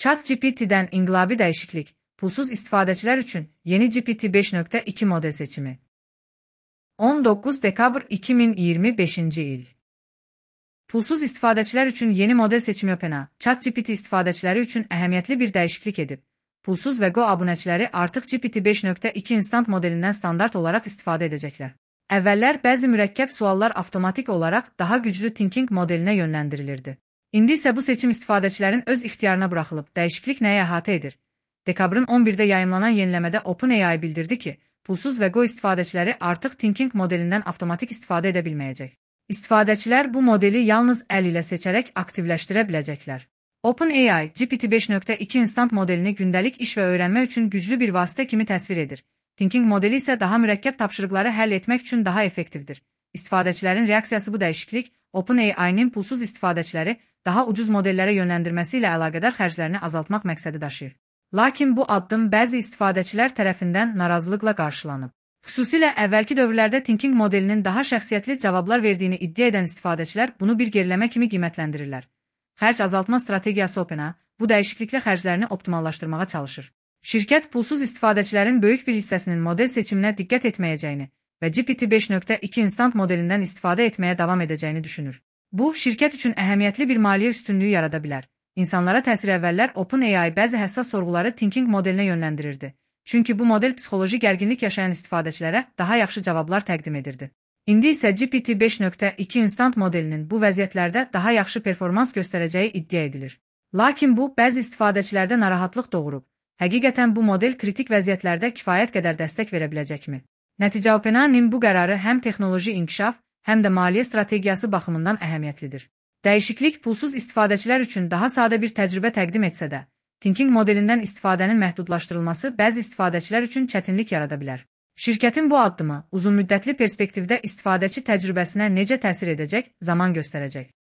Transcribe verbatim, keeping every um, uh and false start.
ChatGPT'den inqilabi dəyişiklik, pulsuz istifadəçilər üçün yeni G P T beş nöqtə iki model seçimi. on doqquz dekabr iki min iyirmi beşinci il. Pulsuz istifadəçilər üçün yeni model seçimi OpenAI, ChatGPT istifadəçiləri üçün əhəmiyyətli bir dəyişiklik edib. Pulsuz və Go abunəçiləri artıq G P T beş nöqtə iki instant modelindən standart olaraq istifadə edəcəklər. Əvvəllər bəzi mürəkkəb suallar avtomatik olaraq daha güclü Thinking modelinə yönləndirilirdi. İndi isə bu seçim istifadəçilərin öz ixtiyarına buraxılıb. Dəyişiklik nəyə əhatə edir? Dekabrın on birdə yayımlanan yeniləmədə OpenAI bildirdi ki, pulsuz və Go istifadəçiləri artıq Thinking modelindən avtomatik istifadə edə bilməyəcək. İstifadəçilər bu modeli yalnız əl ilə seçərək aktivləşdirə biləcəklər. OpenAI, G P T beş nöqtə iki instant modelini gündəlik iş və öyrənmə üçün güclü bir vasitə kimi təsvir edir. Thinking modeli isə daha mürəkkəb tapşırıqları həll etmək üçün daha effektivdir. İstifadəçilərin reaksiyası bu dəyişiklik, OpenAI-nin pulsuz istifadəçiləri daha ucuz modellərə yönləndirməsi ilə əlaqədar xərclərini azaltmaq məqsədi daşıyır. Lakin bu addım bəzi istifadəçilər tərəfindən narazılıqla qarşılanıb. Xüsusilə əvvəlki dövrlərdə Thinking modelinin daha şəxsiyyətli cavablar verdiyini iddia edən istifadəçilər bunu bir geriləmə kimi qiymətləndirirlər. Xərc azaltma strategiyası OpenAI bu dəyişikliklə xərclərini optimallaşdırmağa çalışır. Şirkət pulsuz istifadəçilərin böyük bir hissəsinin model seçiminə diqqət etməyəcəyini və G P T beş nöqtə iki instant modelindən istifadə etməyə davam edəcəyini düşünür. Bu, şirkət üçün əhəmiyyətli bir maliyyə üstünlüyü yarada bilər. İnsanlara təsir əvvəllər OpenAI bəzi həssas sorğuları Thinking modelinə yönləndirirdi. Çünki bu model psixoloji gərginlik yaşayan istifadəçilərə daha yaxşı cavablar təqdim edirdi. İndi isə G P T beş nöqtə iki instant modelinin bu vəziyyətlərdə daha yaxşı performans göstərəcəyi iddia edilir. Lakin bu, bəzi istifadəçilərdə narahatlıq doğurub. Həqiqətən bu model kritik vəziyyətlərdə kifayət qədər dəstək verə biləcəkmi? Nəticə OpenAI-nin bu qərarı həm texnoloji inkişaf, həm də maliyyə strategiyası baxımından əhəmiyyətlidir. Dəyişiklik pulsuz istifadəçilər üçün daha sadə bir təcrübə təqdim etsə də, Thinking modelindən istifadənin məhdudlaşdırılması bəzi istifadəçilər üçün çətinlik yarada bilər. Şirkətin bu addımı uzunmüddətli perspektivdə istifadəçi təcrübəsinə necə təsir edəcək, zaman göstərəcək.